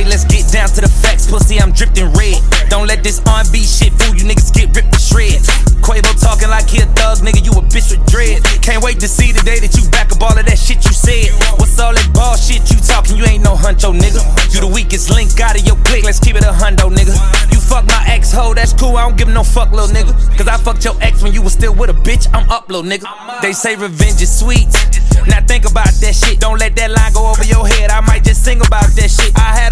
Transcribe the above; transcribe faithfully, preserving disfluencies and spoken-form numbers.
let's get down to the facts. Pussy, I'm dripped in red. Don't let this R and B shit fool you, niggas get ripped to shreds. Quavo talking like he a thug, nigga, you a bitch with dread. Can't wait to see the day that you back up all of that shit you said. What's all that ball shit you talking? You ain't no huncho, nigga. You the weakest link out of your clique, let's keep it a hundo, nigga. You fuck my ex-ho, that's cool, I don't give no fuck, little nigga. Cause I fucked your ex when you was still with a bitch, I'm up, little nigga. They say revenge is sweet. Now think about that shit, don't let that line go over your head. I might just sing about that shit. I had